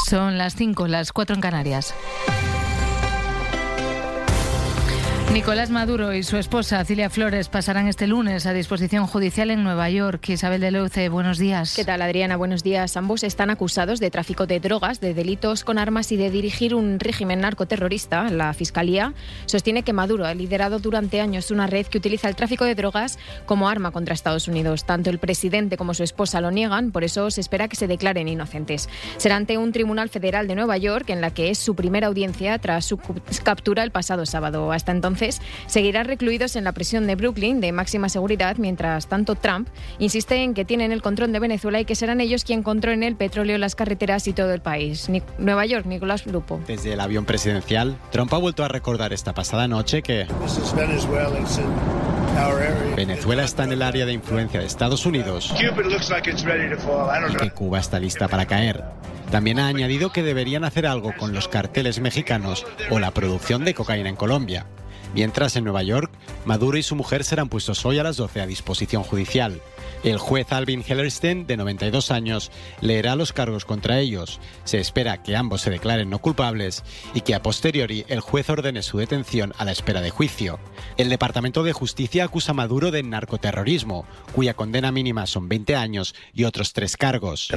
Son las 5, las 4 en Canarias. Nicolás Maduro y su esposa Cilia Flores pasarán este lunes a disposición judicial en Nueva York. Isabel de Leuce, buenos días. ¿Qué tal, Adriana? Buenos días. Ambos están acusados de tráfico de drogas, de delitos con armas y de dirigir un régimen narcoterrorista. La Fiscalía sostiene que Maduro ha liderado durante años una red que utiliza el tráfico de drogas como arma contra Estados Unidos. Tanto el presidente como su esposa lo niegan, por eso se espera que se declaren inocentes. Será ante un tribunal federal de Nueva York, en la que es su primera audiencia tras su captura el pasado sábado. Hasta entonces seguirán recluidos en la prisión de Brooklyn de máxima seguridad. Mientras tanto, Trump insiste en que tienen el control de Venezuela y que serán ellos quien controlen el petróleo, las carreteras y todo el país. Nueva York, Nicolás Lupo. Desde el avión presidencial, Trump ha vuelto a recordar esta pasada noche que Venezuela está en el área de influencia de Estados Unidos y que Cuba está lista para caer. También ha añadido que deberían hacer algo con los carteles mexicanos o la producción de cocaína en Colombia. Mientras, en Nueva York, Maduro y su mujer serán puestos hoy a las 12 a disposición judicial. El juez Alvin Hellerstein, de 92 años, leerá los cargos contra ellos. Se espera que ambos se declaren no culpables y que a posteriori el juez ordene su detención a la espera de juicio. El Departamento de Justicia acusa a Maduro de narcoterrorismo, cuya condena mínima son 20 años y otros 3 cargos.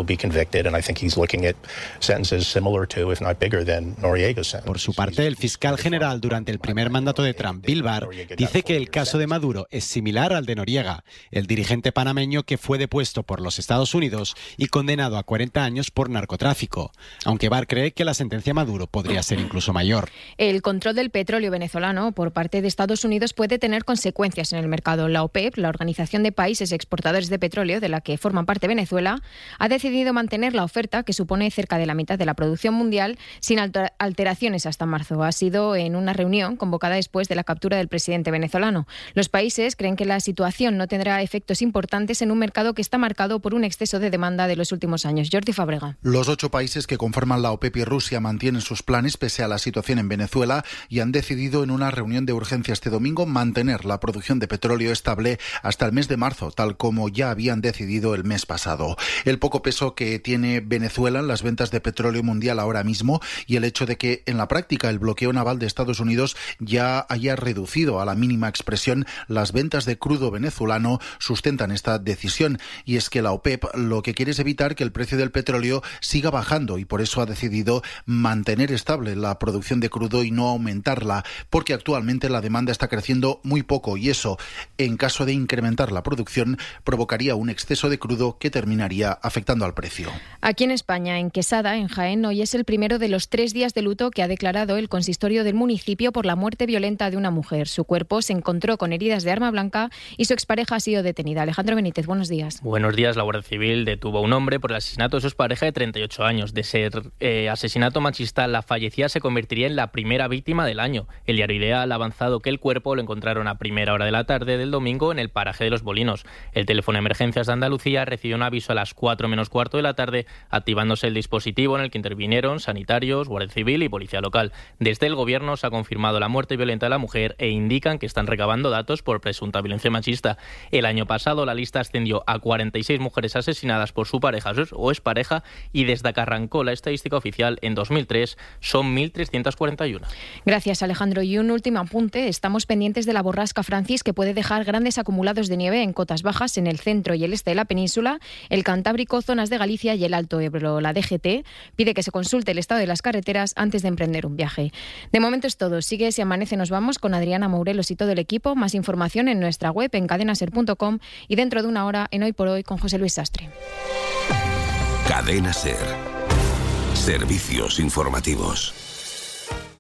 Por su parte, el fiscal general durante el primer mandato de Trump, Bill Barr, dice que el caso de Maduro es similar al de Noriega, el dirigente panameño que fue depuesto por los Estados Unidos y condenado a 40 años por narcotráfico, aunque Barr cree que la sentencia a Maduro podría ser incluso mayor. El control del petróleo venezolano por parte de Estados Unidos puede tener consecuencias en el mercado. La OPEP, la Organización de Países Exportadores de Petróleo, de la que forma parte Venezuela, ha decidido mantener la oferta, que supone cerca de la mitad de la producción mundial, sin alteraciones hasta marzo. Ha sido en una reunión convocada después de la captura del presidente venezolano. Los países creen que la situación no tendrá efectos importantes en un mercado que está marcado por un exceso de demanda de los últimos años. Jordi Fábrega. Los 8 países que conforman la OPEP y Rusia mantienen sus planes pese a la situación en Venezuela y han decidido en una reunión de urgencia este domingo mantener la producción de petróleo estable hasta el mes de marzo, tal como ya habían decidido el mes pasado. El poco peso que tiene Venezuela en las ventas de petróleo mundial ahora mismo y el hecho de que en la práctica el bloqueo naval de Estados Unidos ya haya reducido a la mínima expresión las ventas de crudo venezolano sustentan esta decisión, y es que la OPEP lo que quiere es evitar que el precio del petróleo siga bajando y por eso ha decidido mantener estable la producción de crudo y no aumentarla, porque actualmente la demanda está creciendo muy poco y eso, en caso de incrementar la producción, provocaría un exceso de crudo que terminaría afectando al precio. Aquí en España, en Quesada, en Jaén, hoy es el primero de los 3 días de luto que ha declarado el consistorio del municipio por la muerte violenta de una mujer. Su cuerpo se encontró con heridas de arma blanca y su expareja ha sido detenida. Alejandro Benítez, buenos días. Buenos días. La Guardia Civil detuvo a un hombre por el asesinato de su expareja de 38 años. De ser asesinato machista, la fallecida se convertiría en la primera víctima del año. El Diario Ideal ha avanzado que el cuerpo lo encontraron a primera hora de la tarde del domingo en el paraje de Los Bolinos. El teléfono de emergencias de Andalucía recibió un aviso a las 4 menos cuarto de la tarde, activándose el dispositivo en el que intervinieron sanitarios, Guardia Civil y Policía Local. Desde el Gobierno se ha confirmado la muerte violenta de la mujer e indican que están recabando datos por presunta violencia machista. El año pasado la lista ascendió a 46 mujeres asesinadas por su pareja o expareja y desde que arrancó la estadística oficial en 2003 son 1.341. Gracias, Alejandro. Y un último apunte. Estamos pendientes de la borrasca Francis, que puede dejar grandes acumulados de nieve en cotas bajas en el centro y el este de la península, el Cantábrico, zonas de Galicia y el Alto Ebro. La DGT pide que se consulte el estado de las carreteras antes de emprender un viaje. De momento es todo. Sigue Si Amanece Nos Vamos con Adriana Mourelos y todo el equipo. Más información en nuestra web en cadenaser.com y dentro de una hora en Hoy por Hoy con José Luis Sastre. Cadena Ser. Servicios informativos.